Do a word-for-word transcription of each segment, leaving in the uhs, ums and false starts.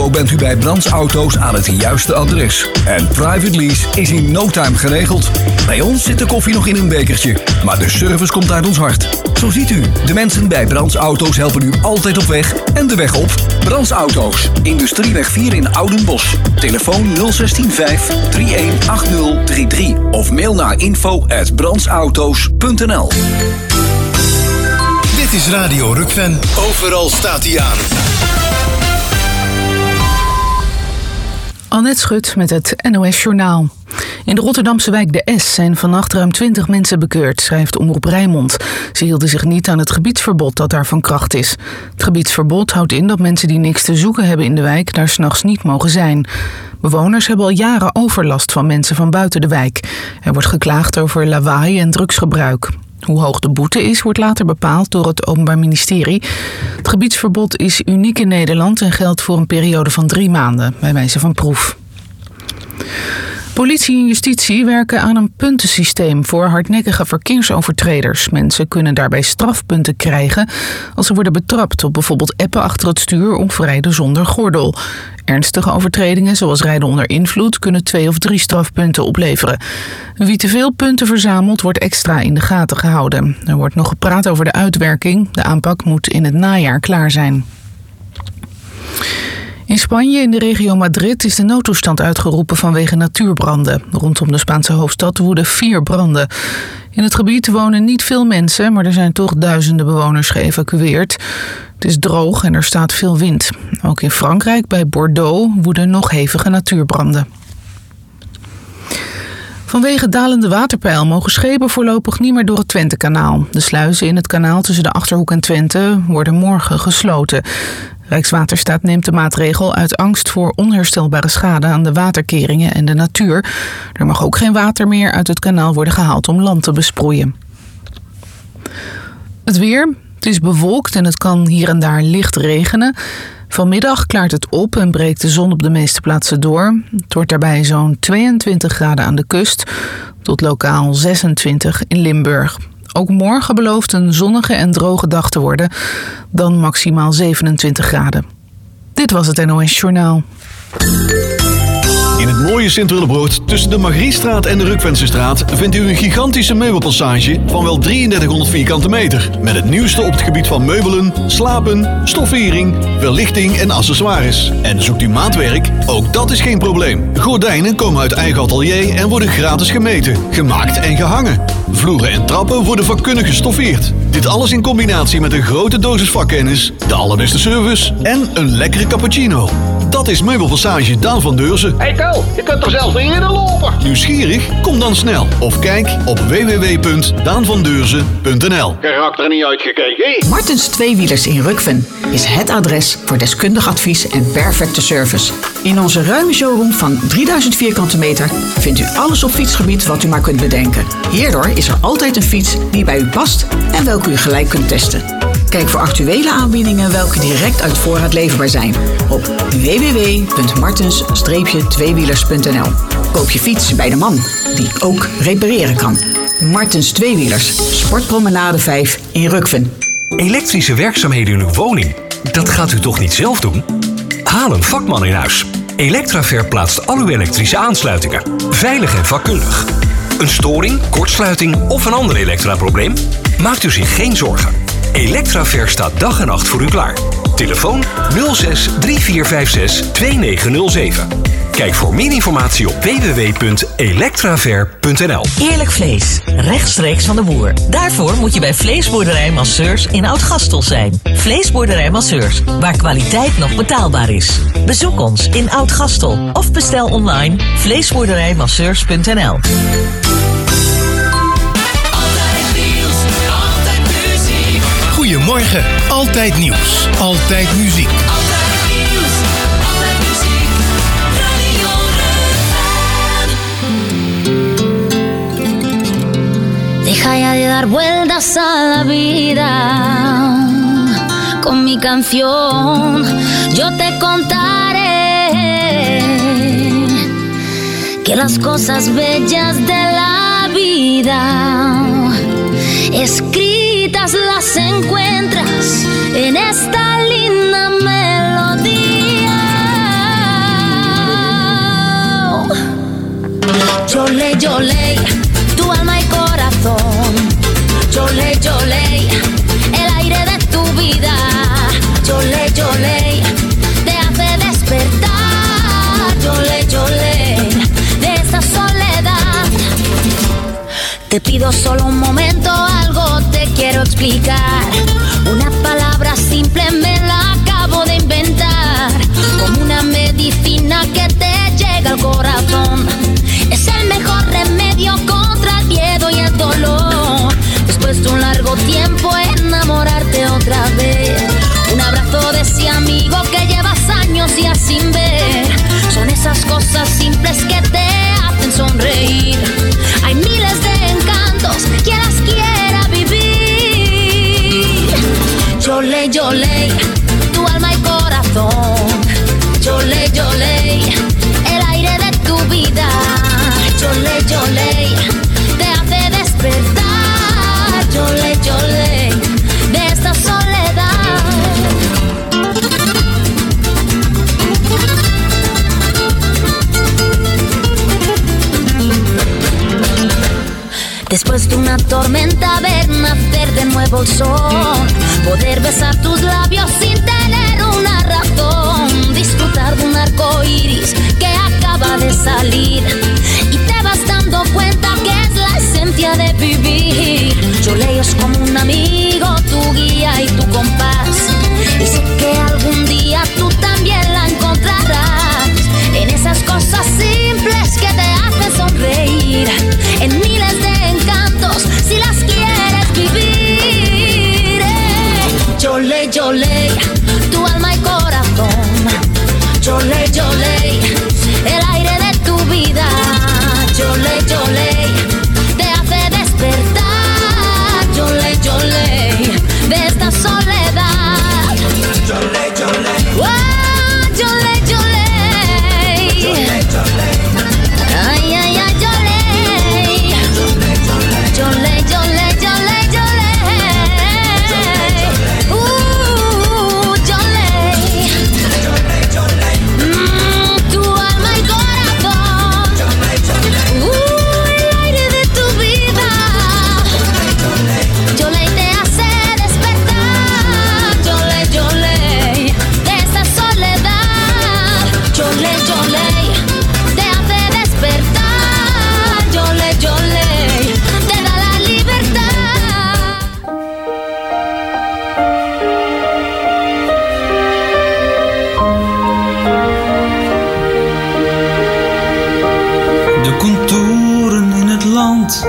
Zo bent u bij Brands Auto's aan het juiste adres. En private lease is in no time geregeld. Bij ons zit de koffie nog in een bekertje, maar de service komt uit ons hart. Zo ziet u, de mensen bij Brands Auto's helpen u altijd op weg en de weg op. Brands Auto's, Industrieweg vier in Oudenbosch. Telefoon nul een zes vijf drie een acht nul drie drie of mail naar info at brandsauto's punt n l. Dit is Radio Rukven. Overal staat hij aan. Annette Schut met het N O S Journaal. In de Rotterdamse wijk De Es zijn vannacht ruim twintig mensen bekeurd, schrijft Omroep Rijnmond. Ze hielden zich niet aan het gebiedsverbod dat daar van kracht is. Het gebiedsverbod houdt in dat mensen die niks te zoeken hebben in de wijk daar 's nachts niet mogen zijn. Bewoners hebben al jaren overlast van mensen van buiten de wijk. Er wordt geklaagd over lawaai en drugsgebruik. Hoe hoog de boete is, wordt later bepaald door het Openbaar Ministerie. Het gebiedsverbod is uniek in Nederland en geldt voor een periode van drie maanden, bij wijze van proef. Politie en justitie werken aan een puntensysteem voor hardnekkige verkeersovertreders. Mensen kunnen daarbij strafpunten krijgen als ze worden betrapt op bijvoorbeeld appen achter het stuur of rijden zonder gordel. Ernstige overtredingen, zoals rijden onder invloed, kunnen twee of drie strafpunten opleveren. Wie te veel punten verzamelt, wordt extra in de gaten gehouden. Er wordt nog gepraat over de uitwerking. De aanpak moet in het najaar klaar zijn. In Spanje, in de regio Madrid, is de noodtoestand uitgeroepen vanwege natuurbranden. Rondom de Spaanse hoofdstad woeden vier branden. In het gebied wonen niet veel mensen, maar er zijn toch duizenden bewoners geëvacueerd. Het is droog en er staat veel wind. Ook in Frankrijk, bij Bordeaux, woeden nog hevige natuurbranden. Vanwege dalende waterpeil mogen schepen voorlopig niet meer door het Twentekanaal. De sluizen in het kanaal tussen de Achterhoek en Twente worden morgen gesloten. Rijkswaterstaat neemt de maatregel uit angst voor onherstelbare schade aan de waterkeringen en de natuur. Er mag ook geen water meer uit het kanaal worden gehaald om land te besproeien. Het weer. Het is bewolkt en het kan hier en daar licht regenen. Vanmiddag klaart het op en breekt de zon op de meeste plaatsen door. Het wordt daarbij zo'n tweeëntwintig graden aan de kust tot lokaal zesentwintig in Limburg. Ook morgen belooft een zonnige en droge dag te worden, dan maximaal zevenentwintig graden. Dit was het N O S Journaal. In het mooie Sint-Willebroord tussen de Margriestraat en de Rukvensestraat vindt u een gigantische meubelpassage van wel drieëndertighonderd vierkante meter. Met het nieuwste op het gebied van meubelen, slapen, stoffering, verlichting en accessoires. En zoekt u maatwerk? Ook dat is geen probleem. Gordijnen komen uit eigen atelier en worden gratis gemeten, gemaakt en gehangen. Vloeren en trappen worden vakkundig gestoffeerd. Dit alles in combinatie met een grote dosis vakkennis, de allerbeste service en een lekkere cappuccino. Dat is Meubelpassage Daan van Deurzen. Hey Tel, je kunt er zelfs niet in lopen. Nieuwsgierig? Kom dan snel. Of kijk op w w w punt daan van deurzen punt n l. Karakter er niet uitgekeken. Martens Tweewielers in Rukven is het adres voor deskundig advies en perfecte service. In onze ruime showroom van drieduizend vierkante meter vindt u alles op fietsgebied wat u maar kunt bedenken. Hierdoor is er altijd een fiets die bij u past en welke u gelijk kunt testen. Kijk voor actuele aanbiedingen welke direct uit voorraad leverbaar zijn op w w w punt martens tweewielers punt n l. Koop je fiets bij de man die ook repareren kan. Martens Tweewielers, Sportpromenade vijf in Rukven. Elektrische werkzaamheden in uw woning, dat gaat u toch niet zelf doen? Haal een vakman in huis. Electraver plaatst al uw elektrische aansluitingen. Veilig en vakkundig. Een storing, kortsluiting of een ander elektraprobleem? Maakt u zich geen zorgen. Electraver staat dag en nacht voor u klaar. Telefoon nul zes drie vier vijf zes twee negen nul zeven. Kijk voor meer informatie op w w w punt electraver punt n l. Eerlijk vlees, rechtstreeks van de boer. Daarvoor moet je bij Vleesboerderij Masseurs in Oud-Gastel zijn. Vleesboerderij Masseurs, waar kwaliteit nog betaalbaar is. Bezoek ons in Oud-Gastel of bestel online vleesboerderijmasseurs punt n l. Goedemorgen, altijd nieuws, altijd muziek. Altijd nieuws, altijd muziek, Radio Rukven. Deja ya de dar vueltas a la vida. Con mi canción yo te contaré que las cosas bellas de la vida escritas las encuentras en esta linda melodía. Yole, yole, tu alma y corazón. Yole, yole, el aire de tu vida. Yole, yole, te hace despertar. Yole, yole, de esa soledad. Te pido solo un momento, algo te quiero explicar. Una palabra simple me la acabo de inventar, como una medicina que te llega al corazón. Es el mejor remedio contra el miedo y el dolor. Después de un largo tiempo enamorarte otra vez. Un abrazo de ese amigo que llevas años ya sin ver. Son esas cosas simples que te hacen sonreír. Hay miles de encantos, quien las quiera vivir. Yole, yole, tu alma y corazón. Yole, yole, el aire de tu vida. Yole, yole, te hace despertar. Yole, yole, de esta soledad. Después de una tormenta ver nacer de nuevo el sol, poder besar tus labios sin tener una razón, disfrutar de un arco iris que acaba de salir y te vas dando cuenta que es la esencia de vivir. Yole es como un amigo, tu guía y tu compás, y sé que algún día tú también la encontrarás en esas cosas simples que te hacen sonreír, en miles de encantos si las quieres vivir. eh. Yole, yole, tu alma y corazón. Yole, yole, el aire de tu vida. Yole, yole, te hace despertar. Yole, yole, de esta soledad. Yole, yole, oh, yole, yole, yole, yole. Ay, ay, ay, yole. Yole, yole, yole, yole. Uh, yole. Mm, tu alma y corazón. Uh, el aire de tu vida. Yole te hace despertar. Yole, yole, de esa soledad. Yole, yole, te hace despertar. Yole, yole, te da la libertad. De contouren in het land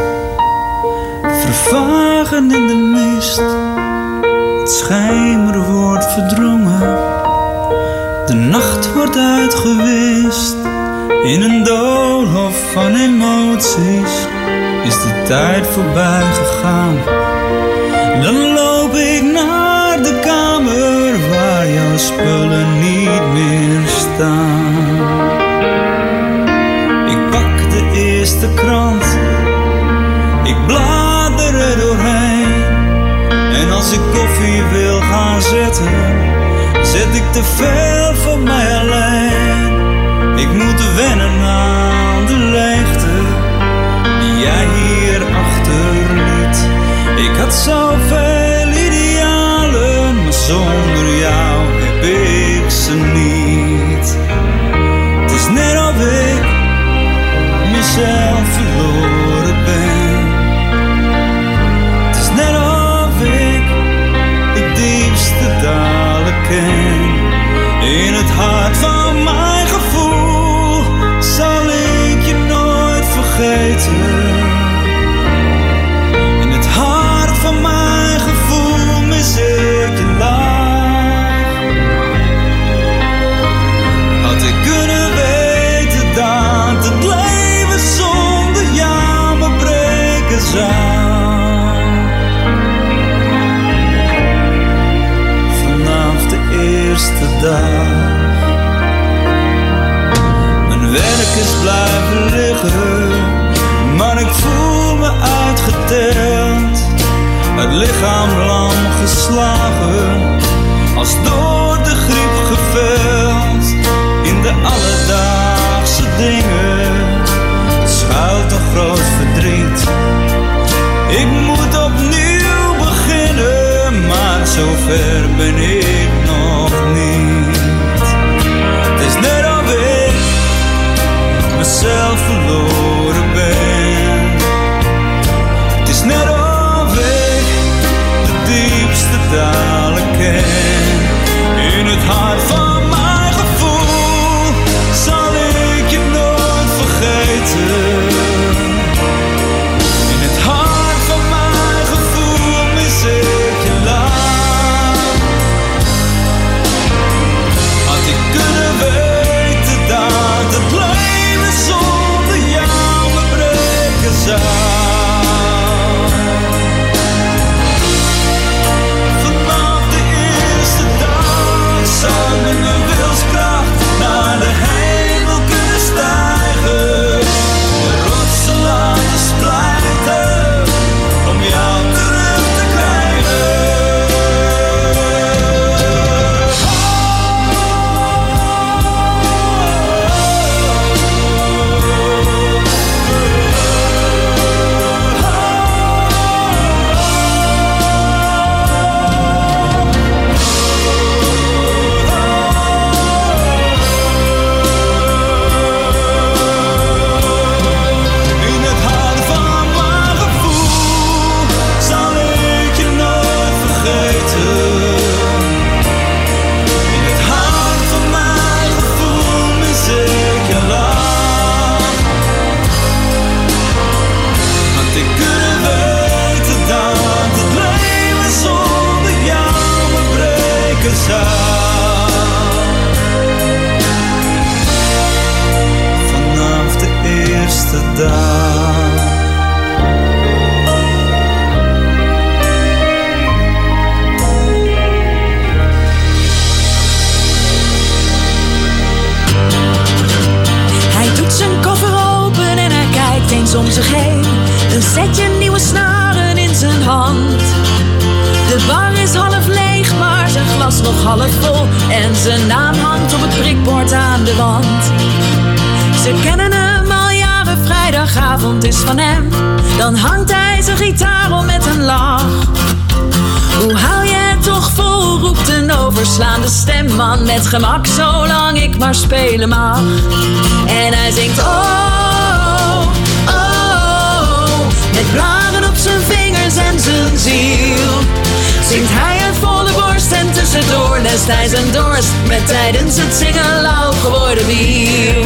vervagen in de mist. Het schemer wordt verdrongen, de nacht wordt uitgewist. In een doolhof van emoties is de tijd voorbij gegaan. Dan loop ik naar de kamer waar jouw spullen niet meer staan. Ik pak de eerste krant, ik blader er doorheen. En als ik koffie wil gaan zetten, zet ik te veel voor mij alleen. Ik moet wennen aan de leegte die jij hier achterliet. Ik had zoveel idealen, maar zonder jou heb ik ze niet. Het is net of ik mezelf verloren ben. Het is net of ik de diepste dalen ken. In het hart van mijn gevoel zal ik je nooit vergeten. In het hart van mijn gevoel mis ik je lach. Had ik kunnen weten dat het leven zonder jou me breken zou. Vanaf de eerste dag. Mijn werk is blijven liggen, maar ik voel me uitgeteld. Het lichaam lam geslagen, als door de griep geveld. In de alledaagse dingen, schuilt een groot verdriet. Ik moet opnieuw beginnen, maar zover ben ik nog niet. Het is net of ik mezelf verloren ben. Het is net of ik de diepste dalen ken. In het hart van mijn gevoel zal ik je nooit vergeten. In het hart van mijn gevoel mis ik je lang. Had ik kunnen weten dat het leven zonder jou me breken zou. Met mijn wilskracht naar de hemel kunnen stijgen. De rotsen laten splijten om jou terug te krijgen. Vanaf de eerste dag. Hij doet zijn koffer open en hij kijkt eens om zich heen. Een setje nieuwe snaren in zijn hand. De bar is half leeg, maar zijn glas nog half vol. En zijn naam hangt op het prikbord aan de wand. Ze kennen hem al jaren, vrijdagavond is van hem. Dan hangt hij zijn gitaar om met een lach. Hoe hou je het toch vol, roept een overslaande stemman met gemak, zolang ik maar spelen mag. En hij zingt oh, oh, met blaren op zijn vingers en zijn ziel. Zingt hij uit volle borst en tussendoor lest hij zijn dorst met tijdens het zingen lauw geworden bier.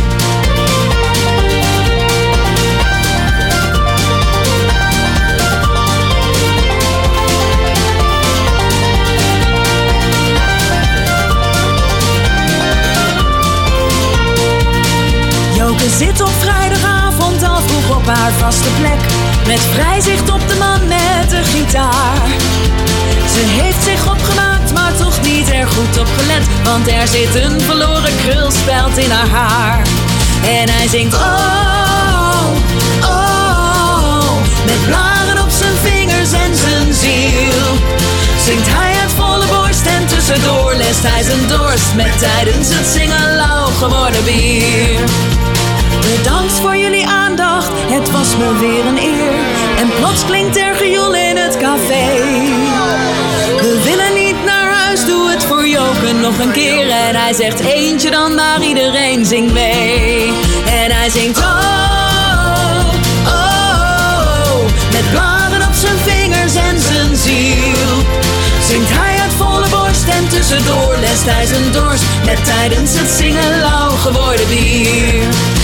Joke zit op vrijdagavond al vroeg op haar vaste plek, met vrij zicht op de man met de gitaar. Ze heeft zich opgemaakt, maar toch niet erg goed opgelet, want er zit een verloren krulspeld in haar haar. En hij zingt oh, oh, met blaren op zijn vingers en zijn ziel. Zingt hij uit volle borst en tussendoor lest hij zijn dorst met tijdens het zingen lauw geworden bier. Bedankt voor jullie aandacht, het was me weer een eer. En plots klinkt er gejoel in het café. We willen niet naar huis, doe het voor Joke nog een keer. En hij zegt eentje dan, maar iedereen zingt mee. En hij zingt oh, oh, met blaren op zijn vingers en zijn ziel. Zingt hij uit volle borst en tussendoor lest hij zijn dorst met tijdens het zingen lauw geworden bier.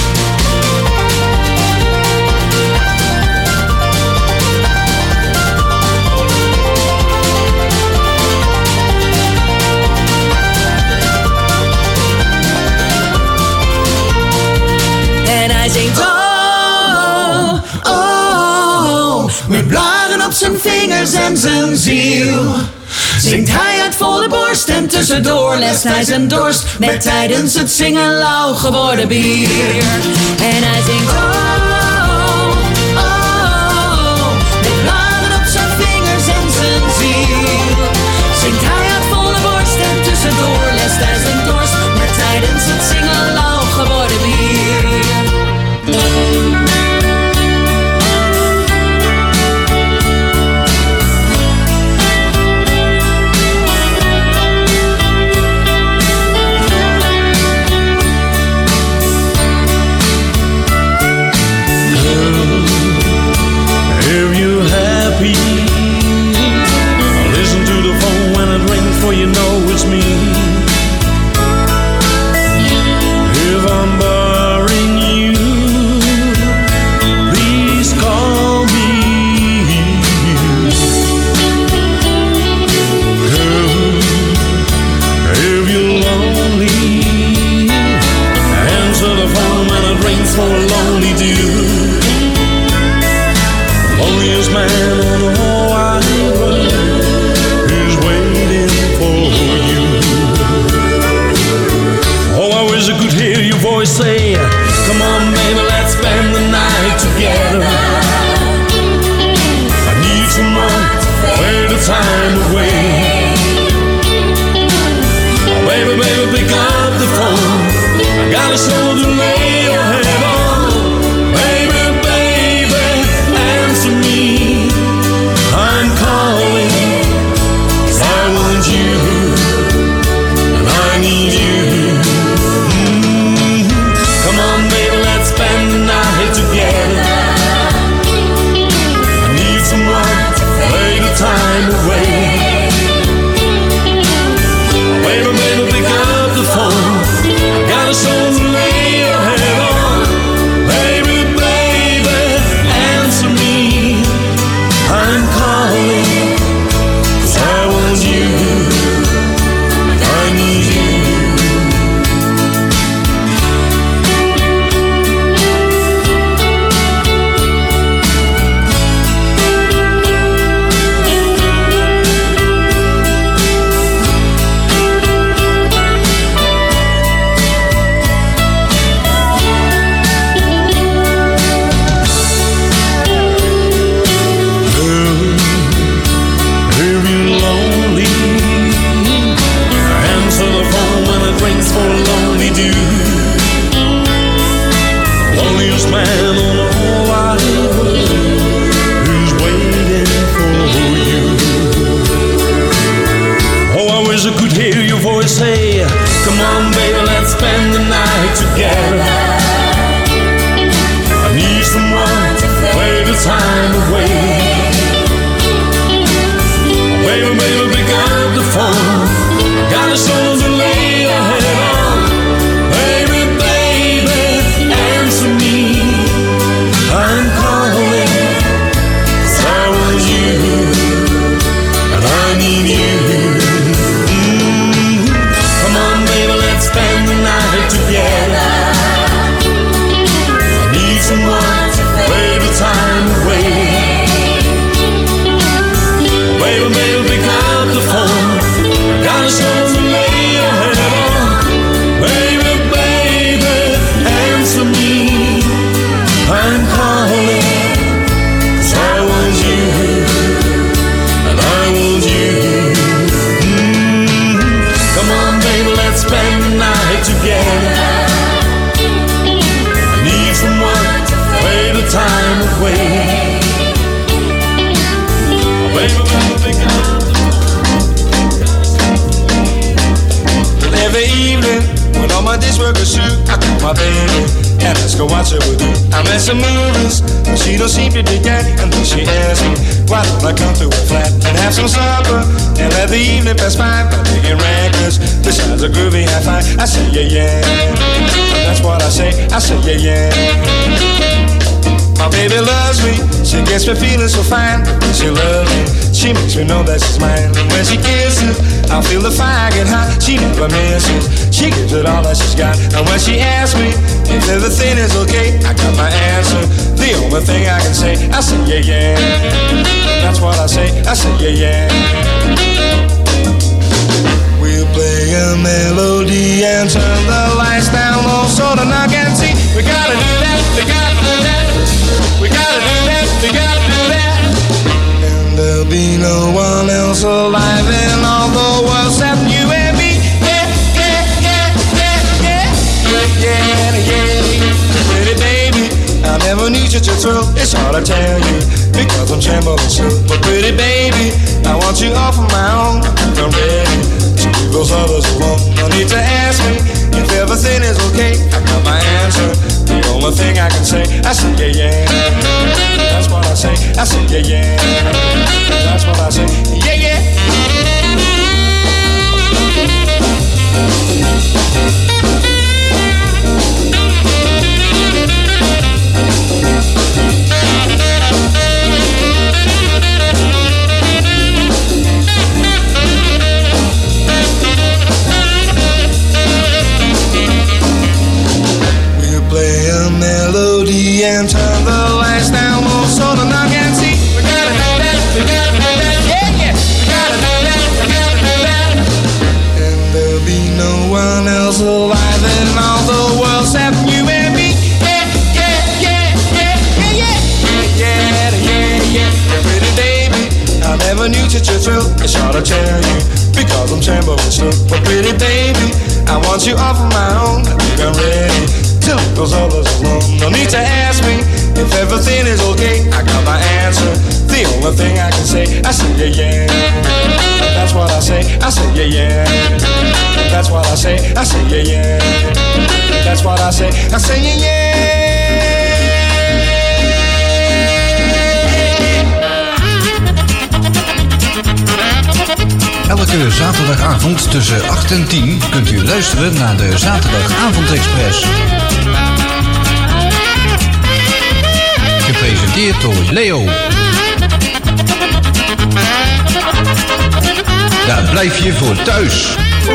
Hij zingt oh, oh, met blaren op zijn vingers en zijn ziel. Zingt hij uit volle borst en tussendoor lest hij zijn dorst met tijdens het zingen lauw geworden bier. En hij zingt oh, oh, met blaren op zijn vingers en zijn ziel. Zingt hij uit volle borst en tussendoor lest hij zijn dorst met tijdens het zingen lauw geworden bier. hear your voice say, come on baby, let's spend the night together. I need someone to fade the time away. Oh, baby, baby, pick up the phone. I got a shoulder to lay your head on. Baby, baby, answer me. I'm calling, 'cause I want you, and I need you. Mm-hmm. Come on, baby, let's spend the night together. I need someone to play the time away. Baby, baby, pick up the phone. I got a soul to lay your head on. Baby, baby, answer me. I'm calling, 'cause I want you, and I need you. Man on the whole wide world who's waiting for you. Oh, I wish I could hear your voice say, come on baby, let's spend the night together. I need someone to play the time away. Oh, baby, baby, pick up the phone. I got a soul to lay your head on. Baby, baby, answer me. I'm calling, 'cause I want you, and I need you. Mm-hmm. Come on, baby, let's spend the night together. I need someone to play the time away. Baby, baby, pick up the phone. I got a soul to lay your head on. Baby, baby, answer me. I'm calling, 'cause I want you, and I want you. Mm-hmm. Come on, baby, let's spend the night together. I need someone to play the time away. Oh, baby, baby, pick up the phone. Every evening, when all my dishwork is through, I call my baby and let's go watch her with you. I met some movies, but she don't seem to dig that. And then she asked me, why don't I come to her flat and have some supper and let the evening pass by by picking records besides a groovy high five. I say yeah yeah, and that's what I say. I say yeah yeah. My baby loves me, she gets me feeling so fine. When she loves me, she makes me know that she's mine. And when she kisses, I feel the fire get hot. She never misses, she gives it all that she's got. And when she asks me if everything is okay, I got my answer. The only thing I can say, I say yeah yeah. That's what I say, I say yeah yeah. We'll play a melody and turn the lights down low so that I can see. We gotta do that, we gotta do that. We gotta do that, we gotta do that. And there'll be no one else alive in all the world except you and me. Yeah, yeah, yeah, yeah, yeah, yeah, yeah. Pretty baby, I never need you to thrill. It's hard to tell you because I'm trembling so. But pretty baby, I want you all for my own. I'm ready to leave those others alone. No need to ask me if everything is okay. I got my answer. The only thing I can say, I say yeah yeah. That's what I say. I say yeah yeah. That's what I say. Yeah yeah. And turn the lights down low so that I can see. We gotta do that, we gotta do that, yeah, yeah. We gotta do that, we gotta do that. And there'll be no one else alive. wanna tell you, because I'm trembling still. But pretty baby, I want you all for my own. I think I'm ready to leave those others alone. No need to ask me if everything is okay. I got my answer. The only thing I can say, I say yeah yeah. That's what I say. I say yeah yeah. That's what I say. I say yeah yeah. That's what I say. I say yeah yeah. Elke zaterdagavond tussen acht en tien kunt u luisteren naar de Zaterdagavondexpress. Gepresenteerd door Leo. Daar blijf je voor thuis.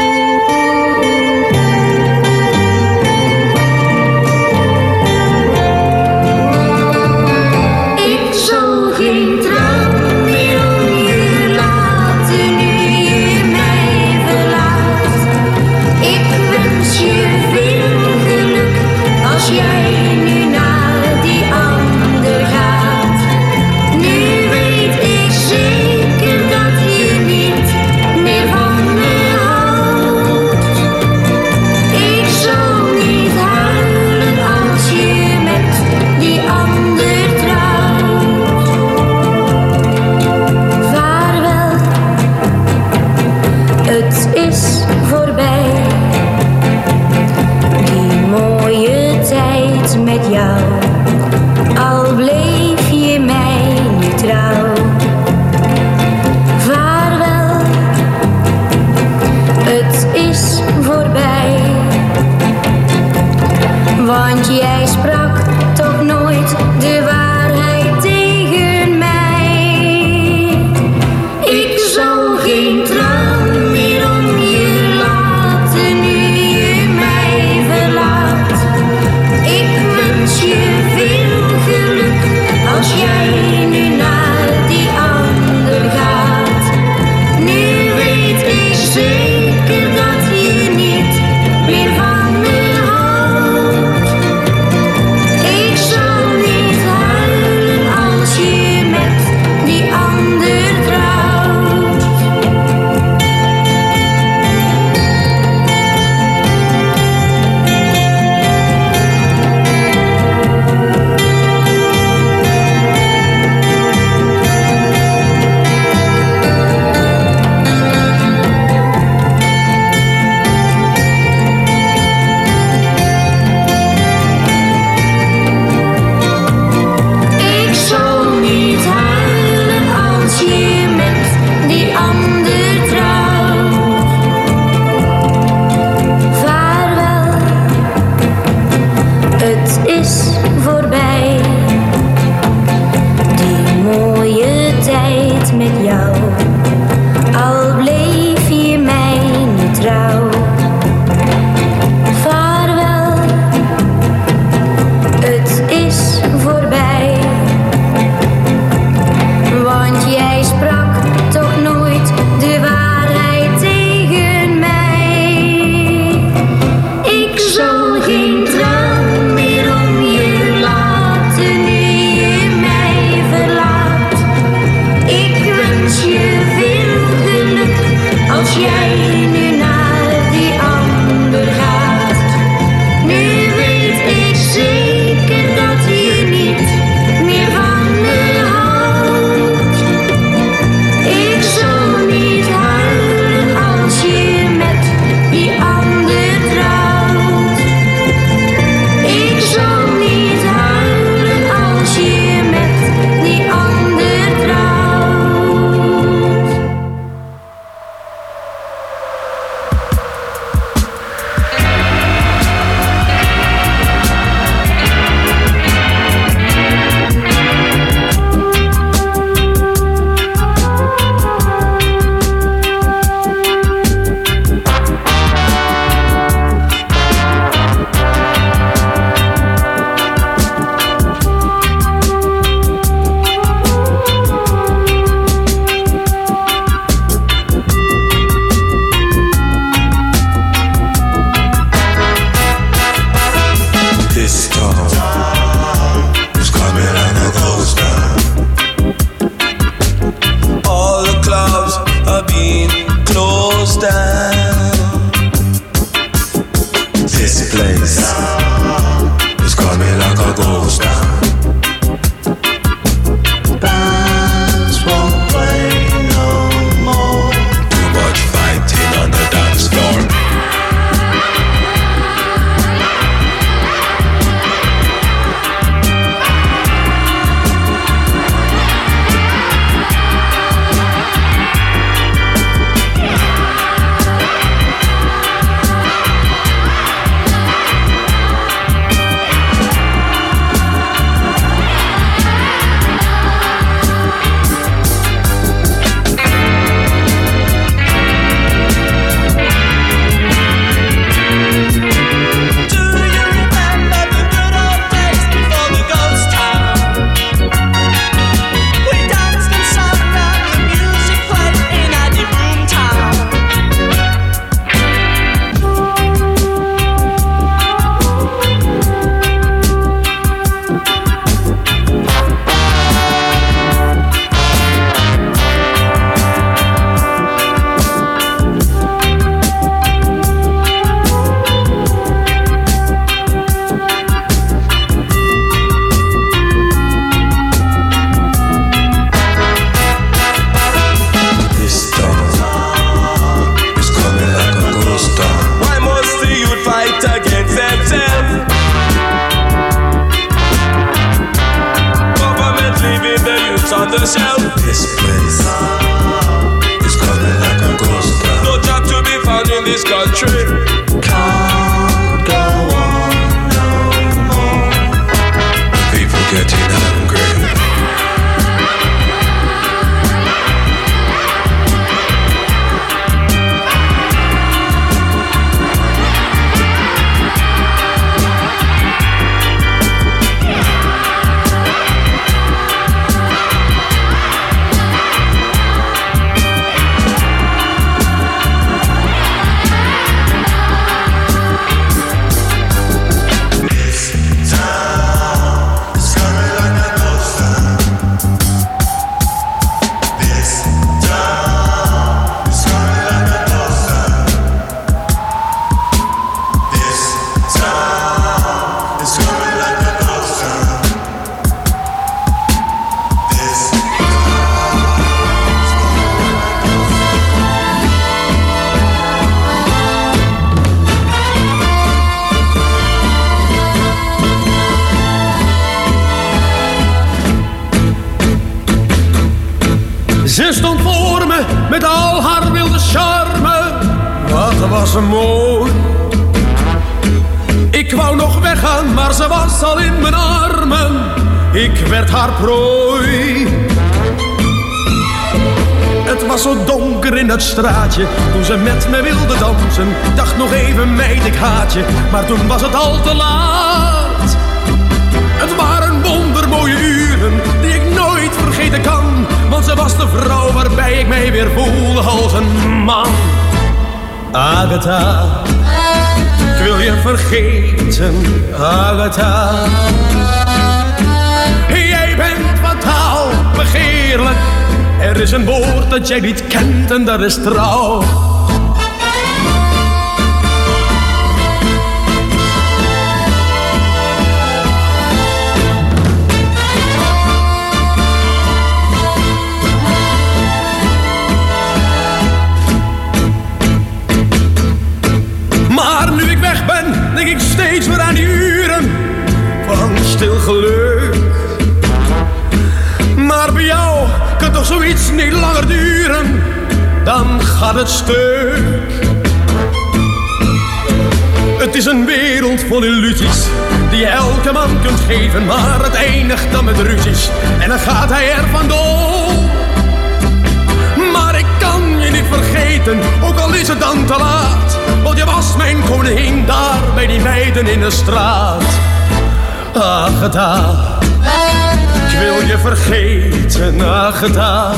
Ik zal geen traan meer om je laten nu je mij verlaat. Ik wens je veel geluk als jij nu naar die ander gaat. Nu weet ik zeker dat je niet meer van me houdt. Ik zal niet huilen als je met die ander trouwt. Vaarwel, het is voorbij. Die mooie tijd met jou, al bleef je mij niet trouw. Vaarwel, het is voorbij. Want jij sprak toch nooit de waarheid tegen mij. Ik zal geen traan meer om je laten nu je mij verlaat. Ik wens je veel geluk als jij nu naar die ander gaat. Nu weet ik zeker dat je niet meer van me houdt. Ik zal niet place is coming like a ghost town. Bands won't play no more. Too much fighting on the dance floor. Ze stond voor me met al haar wilde charme. Wat was ze mooi. Ik wou nog weggaan, maar ze was al in mijn armen. Ik werd haar prooi. Het was zo donker in het straatje toen ze met me wilde dansen. Dacht nog even meid, ik haat je, maar toen was het al te laat. Het waren wondermooie uren die ik nooit vergeten kan. Want ze was de vrouw waarbij ik mij weer voelde als een man. Agatha, ik wil je vergeten, Agatha. Jij bent fataal, begeerlijk. Er is een woord dat jij niet kent en dat is trouw. Maar nu ik weg ben, denk ik steeds weer aan die uren van stil geluk. Maar bij jou kan toch zoiets niet langer duren, dan gaat het stuk. Het is een wereld vol illusies die je elke man kunt geven, maar het eindigt dan met ruzies en dan gaat hij er vandoor. Maar ik kan je niet vergeten, ook al is het dan te laat, want je was mijn koningin daar bij die meiden in de straat. Agatha, ik wil je vergeten, Agatha.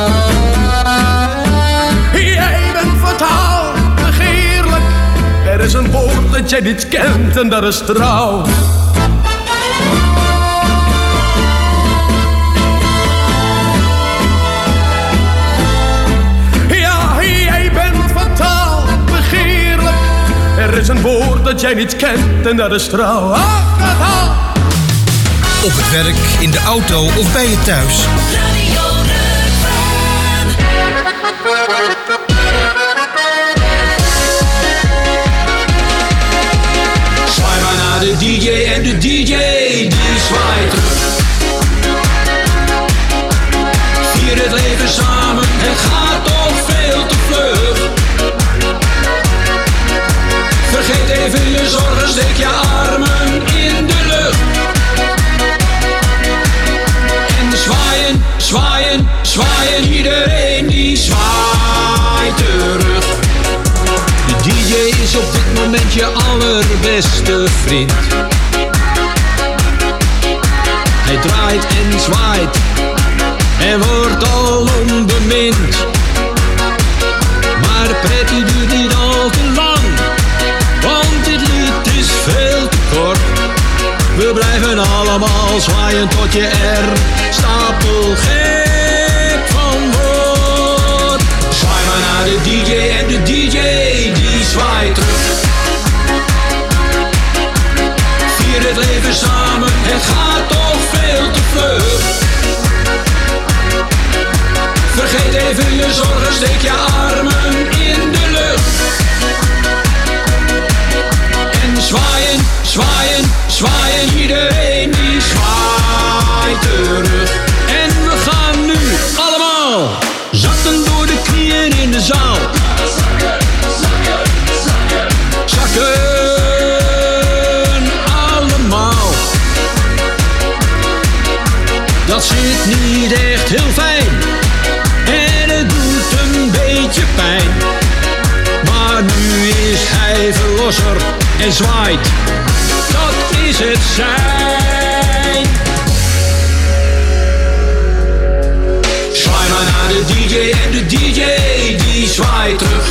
Jij bent fataal, begeerlijk. Er is een woord dat jij niet kent en dat is trouw. Ja, jij bent fataal, begeerlijk. Er is een woord dat dat jij niet kent en dat is trouw. Ah, ah, ah. Op het werk, in de auto of bij je thuis. Radio Rukven. Zwaai maar naar de D J en de D J die zwaait terug. Vier het leven samen, het gaat toch veel te vlug. Vergeet even je zorgen, steek je armen in de lucht. En zwaaien, zwaaien, zwaaien, iedereen die zwaait terug. De D J is op dit moment je allerbeste vriend. Hij draait en zwaait en wordt al onbemind. Maar pret die duurt niet al te lang, want dit lied is veel te kort. We blijven allemaal zwaaien tot je er stapelgek van wordt. Zwaai maar naar de D J en de D J die zwaait terug. Vier het leven samen, het gaat toch veel te vlug. Vergeet even je zorgen, steek je armen in de lucht. En zwaaien, zwaaien, zwaaien, iedereen die zwaait terug. En we gaan nu allemaal zakken door de knieën in de zaal. Zakken, zakken, zakken. Zakken, allemaal. Dat zit niet echt heel fijn. En het doet een beetje pijn. Maar nu is hij verlosser en zwaait. Dat is het zijn. Zwaai maar naar de D J en de D J die zwaait terug.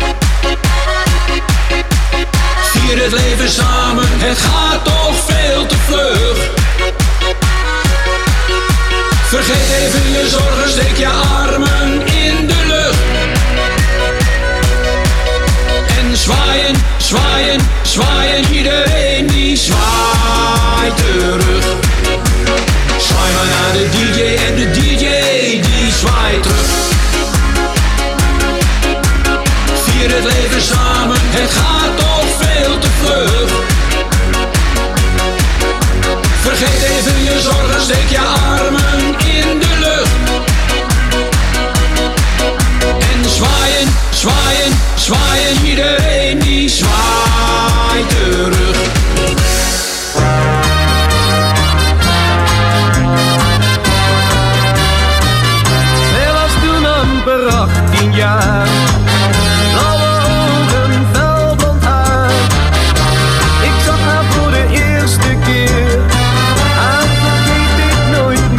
Vier het leven samen, het gaat toch veel te vlug. Vergeet even je zorgen, steek je armen in de lucht. En zwaaien, zwaaien, zwaaien, iedereen die zwaait terug. Zwaai maar naar de D J en de D J die zwaait terug. Vier het leven samen, het gaat toch veel te vlug. Vergeet even je zorgen, steek je armen in de lucht. En zwaaien, zwaaien, zwaaien, iedereen die zwaait terug. Zij was toen amper achttien jaar. Blauwe ogen, fel blond haar. Ik zag haar voor de eerste keer. Haar vergeet ik nooit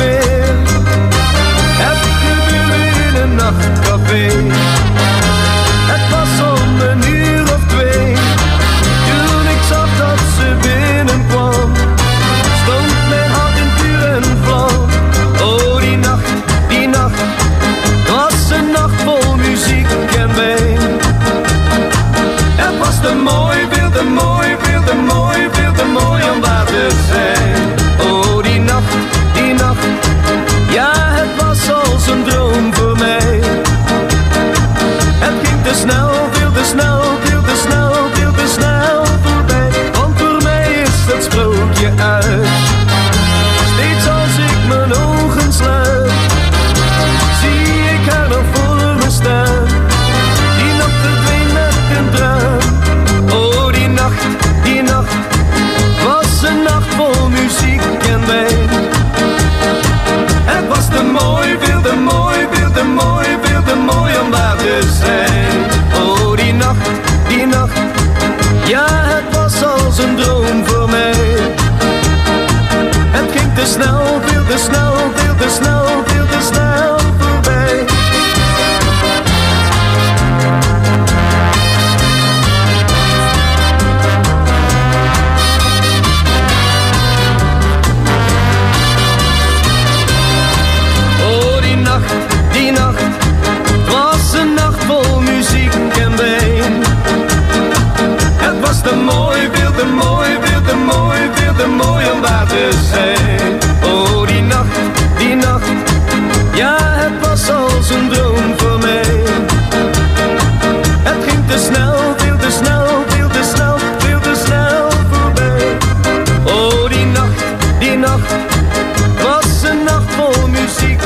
te mooi om waar te zijn. Oh, die nacht, die nacht, ja, het was als een droom voor mij. Het ging te snel, veel te snel, veel te snel, veel te snel voorbij. Oh, die nacht, die nacht, was een nacht vol muziek.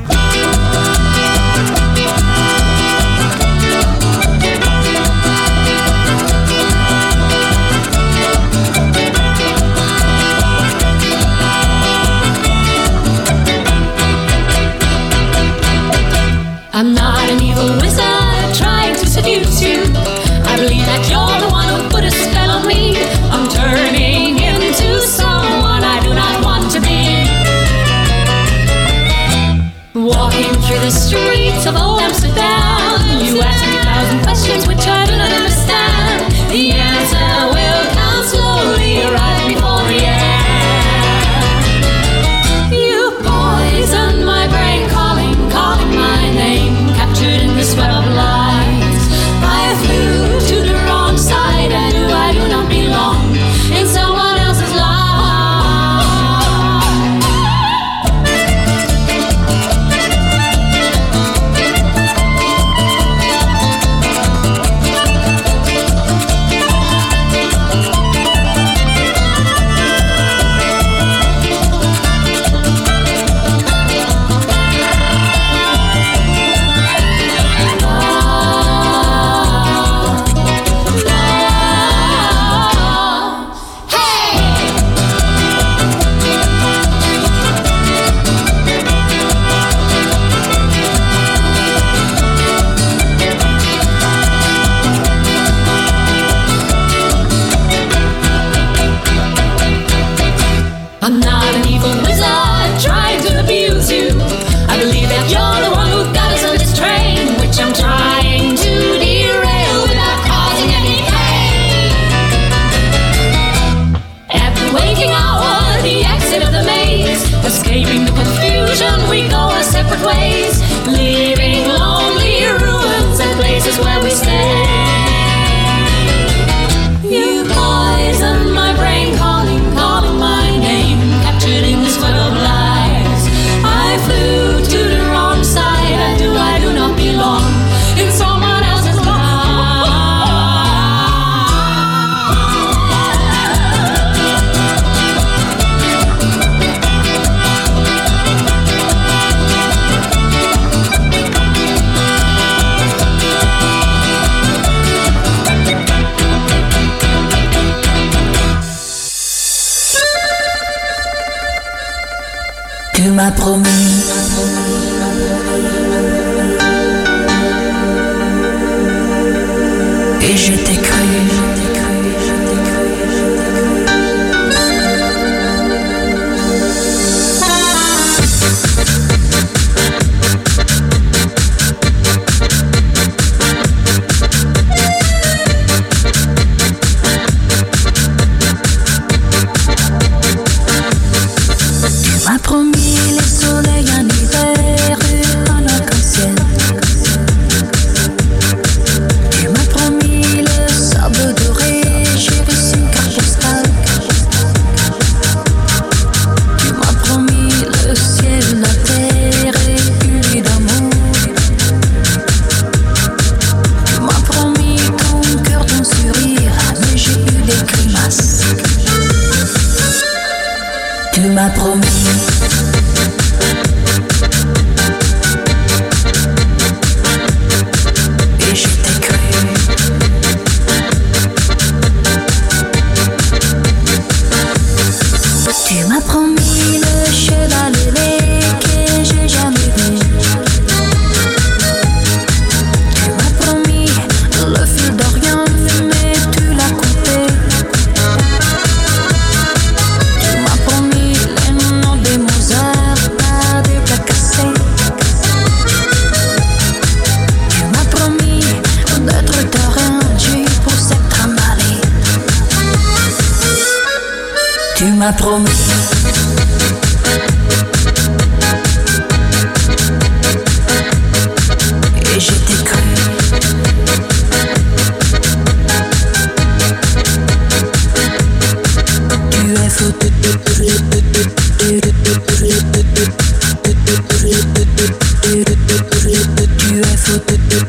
I'm not an evil wizard trying to seduce you. I believe that you're the one who put a spell on me. I'm turning into someone I do not want to be. Walking through the streets of old Amsterdam, you ask me a thousand questions which I do not understand. The answer will come slowly right before the end. You poison my brain, calling, calling my name, captured in the sweat of light. I flew to the wrong side, I knew I do not belong in someone else's life. I'm not an evil wizard trying to abuse you. I believe that you're the one who got us on this train, which I'm trying to derail without causing any pain. At the waking hour, the exit of the maze, escaping the confusion, we go our separate ways, leaving lonely ruins and places where we stay. You poison my brain, calling, calling my name, captured in this web of lies. I flew to the wrong side, I do, I do not belong in someone else's life. Tu m'as promis et je t'ai cru. Tu m'as promis le soleil en hiver et un arc-en-ciel. Tu m'as promis le sable doré, j'ai reçu une carte postale. Tu m'as promis le ciel, la terre et une vie d'amour. Tu m'as promis ton cœur, ton sourire, mais j'ai eu des grimaces. Tu m'as promis et je t'ai cru. Tu m'as promis le cheval ailé que j'ai jamais vu. Tu m'as promis le fil d'Orient, mais tu l'as coupé. Tu m'as promis les noms des Mozart, pas des plats cassés. Tu m'as promis d'être t'arranger pour s'être emballé. Tu m'as promis et je t'ai cru. Tu Tu es fou. Tu es fou.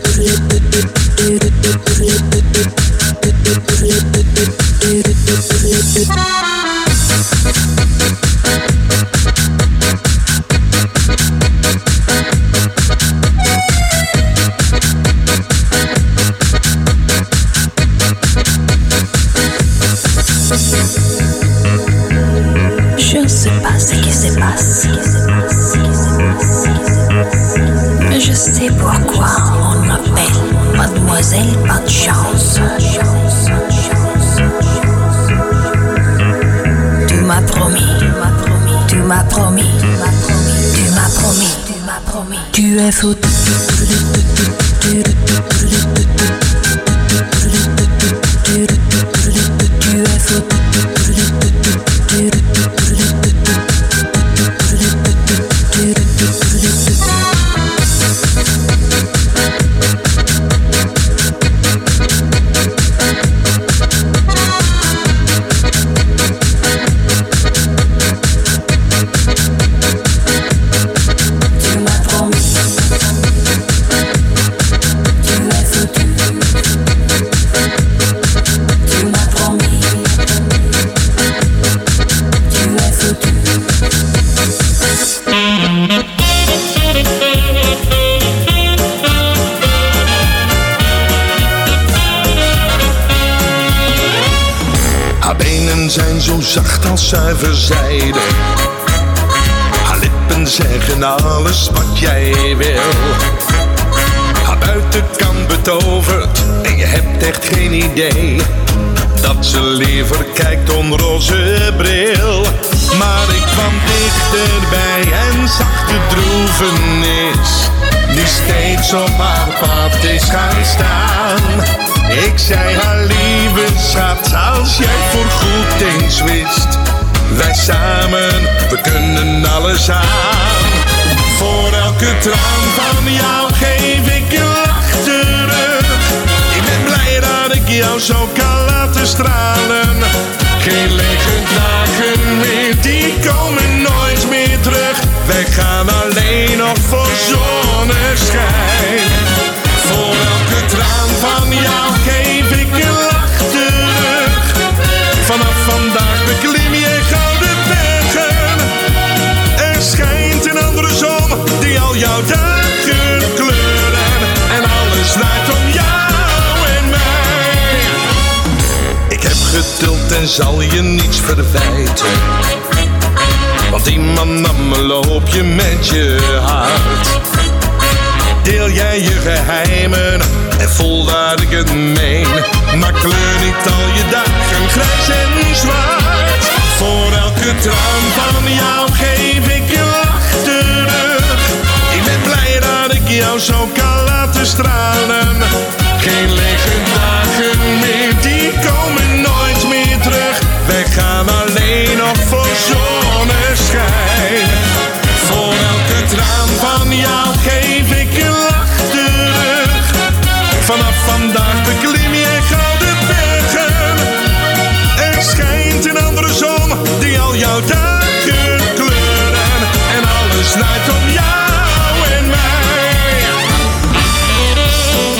Je ne sais pas ce qui se passe, mais je sais pourquoi on m'appelle Mademoiselle Pas de Chance. Tu m'as promis, tu m'as promis, tu m'as promis, tu m'as promis, tu es fou. Tu es fou. Zijn zo zacht als zuiver zijde. Haar lippen zeggen alles wat jij wil. Haar buitenkant betovert en je hebt echt geen idee dat ze liever kijkt onder roze bril. Maar ik kwam dichterbij en zag de droevenis die steeds op haar pad is gaan staan. Ik zei haar lieve schat, als jij voorgoed eens wist, wij samen, we kunnen alles aan. Voor elke traan van jou geef ik je lach terug. Ik ben blij dat ik jou zo kan laten stralen. Geen lege dagen meer, die komen nooit meer terug. Wij gaan alleen nog voor zonneschijn. Voor elke traan van jou geef ik je lach terug. Vanaf vandaag beklim je gouden bergen. Er schijnt een andere zon die al jouw dagen kleuren. En alles draait om jou en mij. Ik heb geduld en zal je niets verwijten. Want iemand nam me loop je met je hart. Deel jij je geheimen en voel dat ik het meen. Maar kleur niet al je dagen grijs en zwart. Voor elke traan van jou geef ik je lach terug. Ik ben blij dat ik jou zo kan laten stralen. Geen lege dagen meer, die komen nooit meer terug. Wij gaan alleen nog voor zonneschijn. Voor elke traan van jou geef ik je lach terug. Vanaf vandaag beklim je gouden bergen. Er schijnt een andere zon die al jouw dagen kleuren. En alles draait om jou en mij.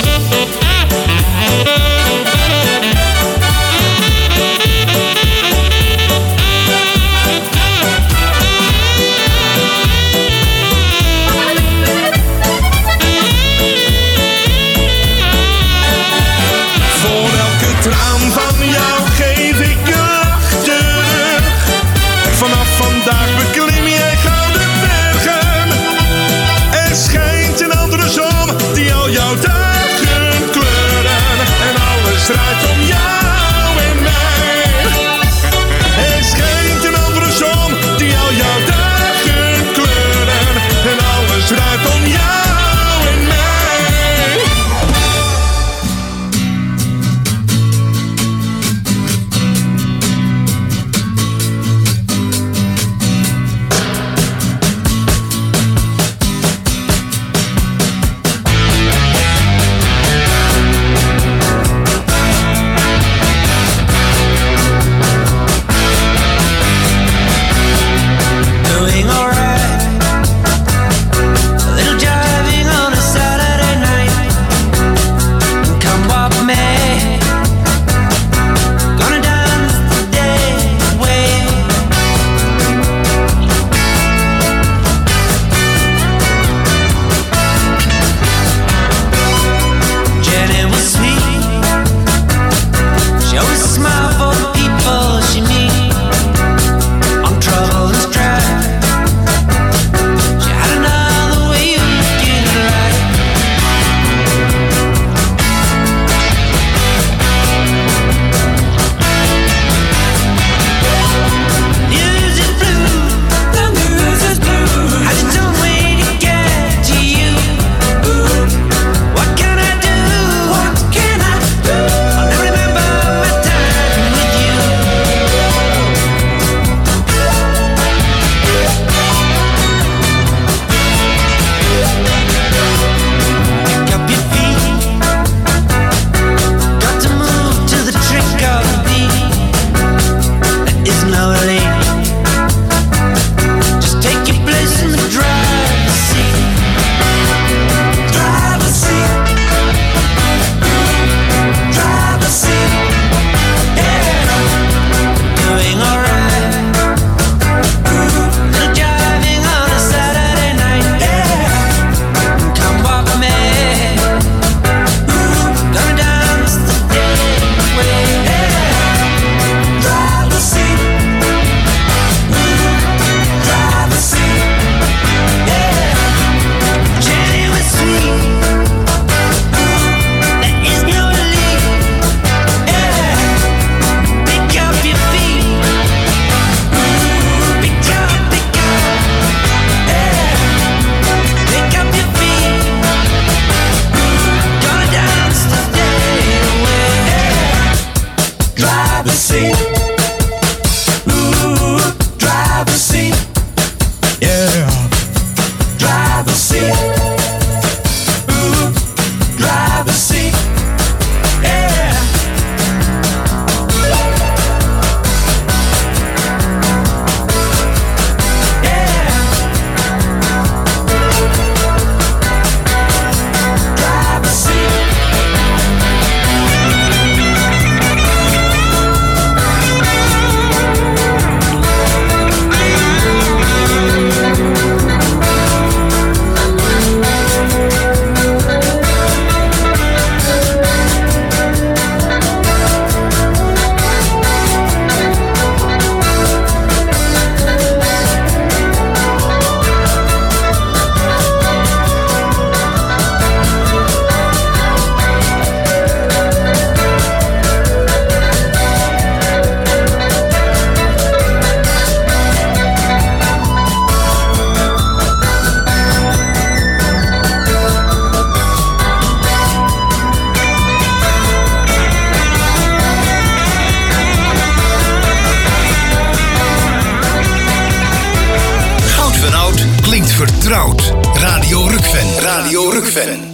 Vertrouwd. Radio Rukven. Radio Rukven.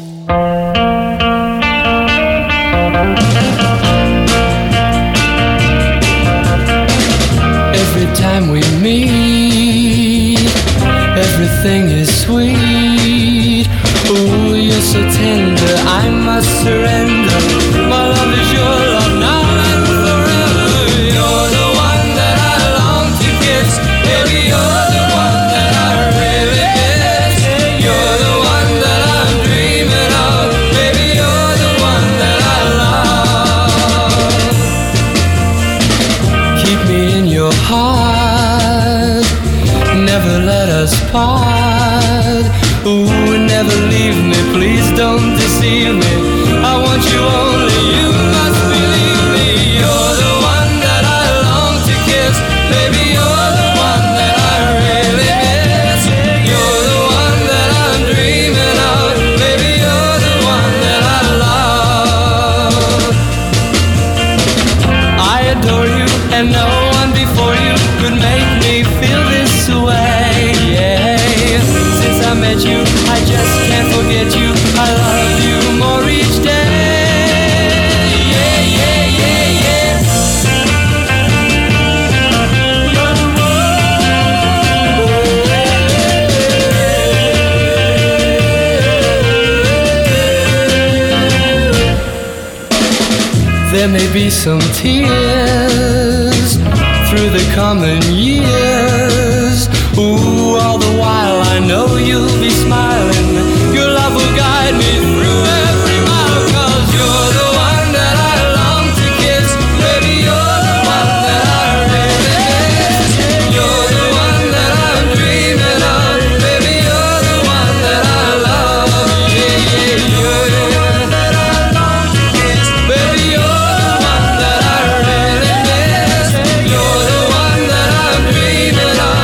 Every time we meet, everything is sweet. Ooh, you're so tender, I must surrender. My love is your love now and forever. You're the one that I long to kiss. Baby, you're the one that I really miss. You're the one that I'm dreaming of. Baby, you're the one that I love. Keep me in your heart, never let us part. Ooh, never leave me, please don't deceive me. I want you only, you must believe me. You're the one that I long to kiss. Baby, you're the one that I really miss. You're the one that I'm dreaming of. Baby, you're the one that I love. I adore you and no one before you could make me feel this way. Yeah. Since I met you, I just can't forget you. I love you more each day. Yeah, yeah, yeah, yeah. There may be some tears through the coming years. Ooh, all the while I know you'll be smiling. Your love will guide me through every mile. Cause you're the one that I long to kiss. Baby, you're the one that I really miss. You're the one that I'm dreaming of. Baby, you're the one that I love. Yeah, yeah, you're the one that I long to kiss. Baby, you're the one that I really miss. You're the one that I'm dreaming of.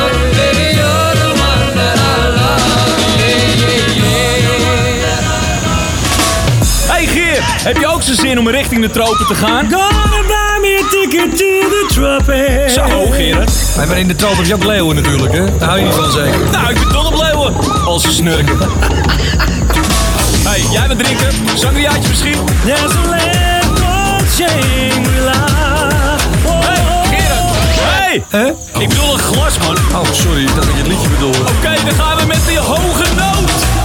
Heb je ook zo'n zin om richting de tropen te gaan? Gonna buy me a ticket to the tropics. Zo, Gerard. Hey, maar in de tropen heb je ook leeuwen natuurlijk, hè? Daar hou je niet van, zeker? Nou, ik ben dol op leeuwen. Als ze snurken. Hey, jij wat drinken? Sangriaatje misschien? There's a land called Shangri-La. Hey, Gerard. Hey! Hè? Ik bedoel een glas, man. Oh, sorry, dat ik het liedje bedoelde. Oké, okay, dan gaan we met die hoge noot.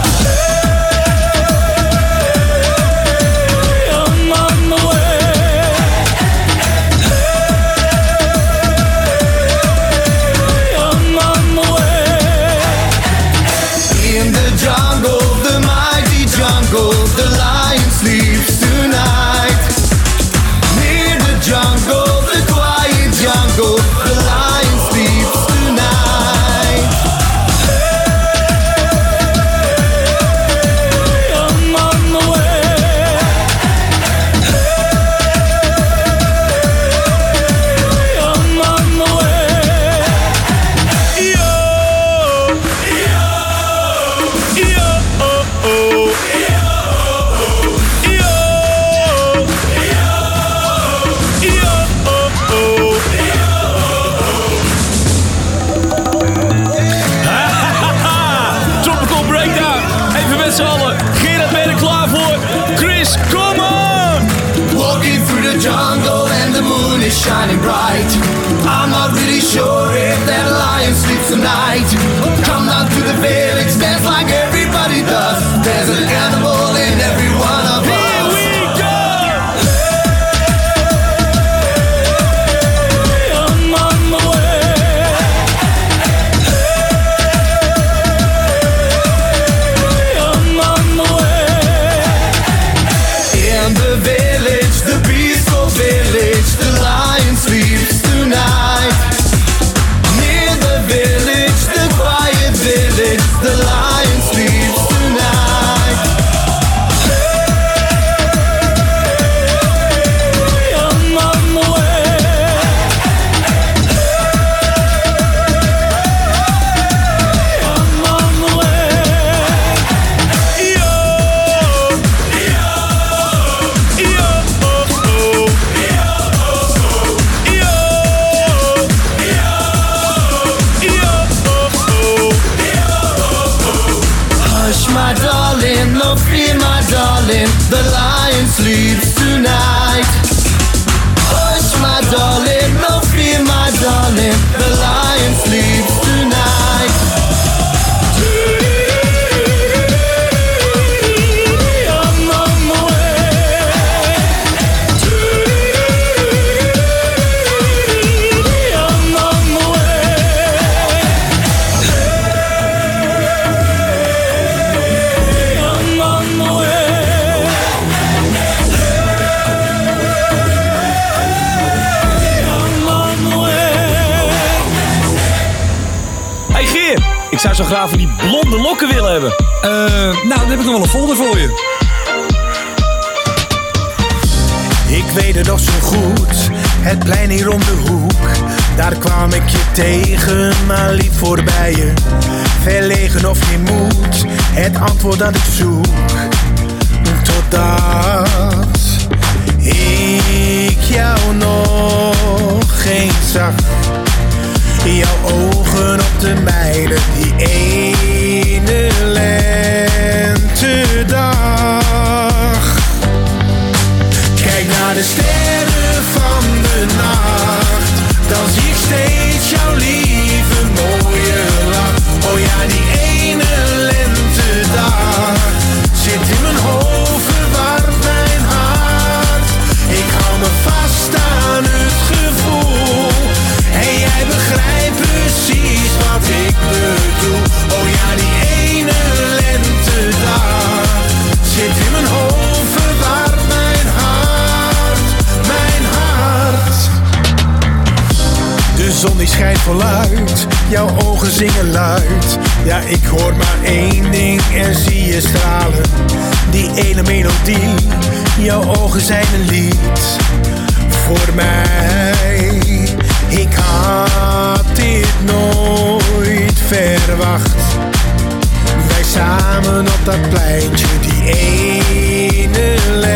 The lion sleeps tonight. Near the jungle, the quiet jungle, the lion sleeps tonight. I'm on the way. I'm on the way. Yo, yo, yo, oh, oh. Gerard, ben je er klaar voor? Chris, come on! Walking through the jungle and the moon is shining bright. I'm not really sure if that lion sleeps tonight. Come down to the village, dance like everybody does. There's an animal in every one of us. Here we go! I'm on my way. Village, the lion sleeps tonight. Near the village, the quiet village, no fear, my darling, the lion sleeps tonight. Hush, my darling, no fear, my darling, the lion sleeps tonight. I'm on my way. I'm on my way. I'm on my way. I'm on my way. Hey Geer, ik zou zo graag van die blonde lokken willen hebben. Eh, nou, dan heb ik nog wel een folder voor je. Ik weet het nog zo goed, het plein hier om de hoek. Daar kwam ik je tegen, maar liep voorbij je. Verlegen of geen moed, het antwoord dat ik zoek. Totdat ik jou nog eens zag. Jouw ogen op de mijne, die ene lentedag. Kijk naar de sterren van de nacht, dan zie ik steeds jouw lieve mooie lach. Oh ja, die ene lentedag zit in mijn hoofd, verwarmt mijn hart. Ik hou me vast aan het gevoel en jij begrijpt precies wat ik bedoel. Oh ja, die ene lentedag zit in mijn hoofd, verwarmt mijn hart, mijn hart. De zon die schijnt voluit, jouw ogen zingen luid. Ja, ik hoor maar één ding en zie je stralen. Die ene melodie, jouw ogen zijn een lied voor mij. Ik had dit nooit verwacht. Wij samen op dat pleintje, die ene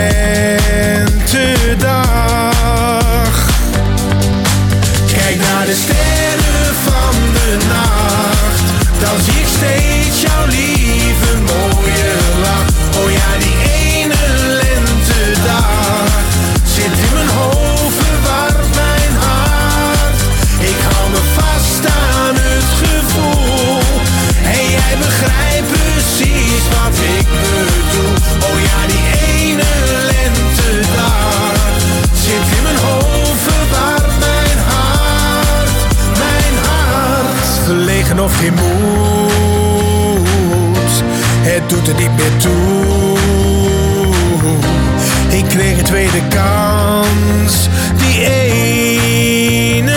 lentedag. Kijk naar de sterren van de nacht, dan zie ik steeds jouw lieve mooie lach. Oh ja, die ene lentedag zit in mijn hoofd, verwarmt mijn hart. Ik hou me vast aan het gevoel en jij begrijpt precies wat ik bedoel. Oh ja, die ene lentedag zit in mijn hoofd, verwarmt mijn hart, mijn hart. Verlegen of geen moed, het doet er niet meer toe. Ik kreeg een tweede kans, die ene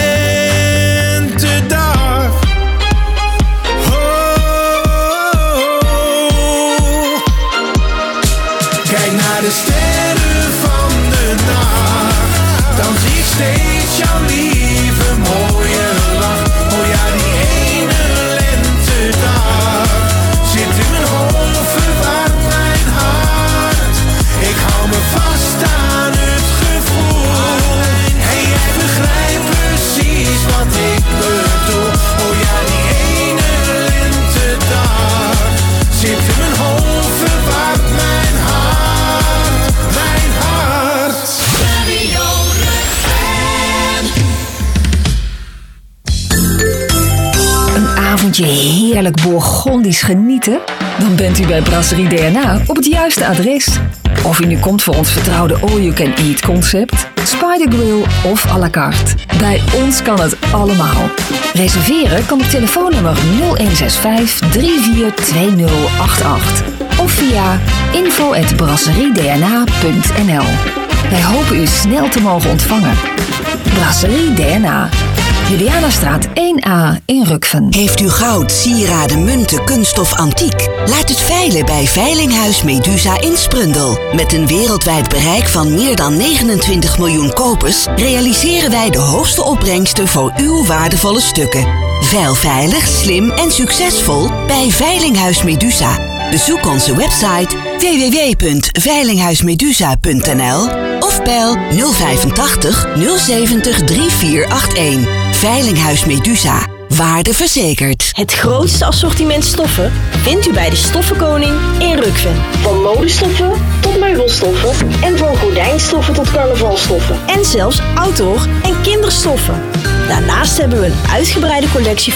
lentedag. Oh, kijk naar de sterren van de nacht, dan zie ik steeds jouw lieve mooie lach. Oh ja, die ene lentedag zit in mijn hoofd, verwarmt mijn hart. Ik hou me vast aan het gevoel en jij begrijpt precies wat ik bedoel. Oh ja, die ene lentedag zit in mijn hoofd, verwarmt mijn hart, mijn hart. Een avondje heerlijk Bourgondisch genieten? Dan bent u bij Brasserie D N A op het juiste adres. Of u nu komt voor ons vertrouwde all-you-can-eat concept, Spider Grill of à la carte. Bij ons kan het allemaal. Reserveren kan op telefoonnummer nul een zes vijf drie vier twee nul acht acht of via info at brasseriedna punt n l. Wij hopen u snel te mogen ontvangen. Brasserie D N A. Julianastraat één A in Rukven. Heeft u goud, sieraden, munten, kunststof, antiek? Laat het veilen bij Veilinghuis Medusa in Sprundel. Met een wereldwijd bereik van meer dan negenentwintig miljoen kopers realiseren wij de hoogste opbrengsten voor uw waardevolle stukken. Veil veilig, slim en succesvol bij Veilinghuis Medusa. Bezoek onze website w w w punt veilinghuismedusa punt n l of bel nul vijfentachtig nul zeventig drie vier acht een. Veilinghuis Medusa. Waarde verzekerd. Het grootste assortiment stoffen vindt u bij de Stoffenkoning in Rukven. Van modestoffen tot meubelstoffen en van gordijnstoffen tot carnavalstoffen. En zelfs outdoor- en kinderstoffen. Daarnaast hebben we een uitgebreide collectie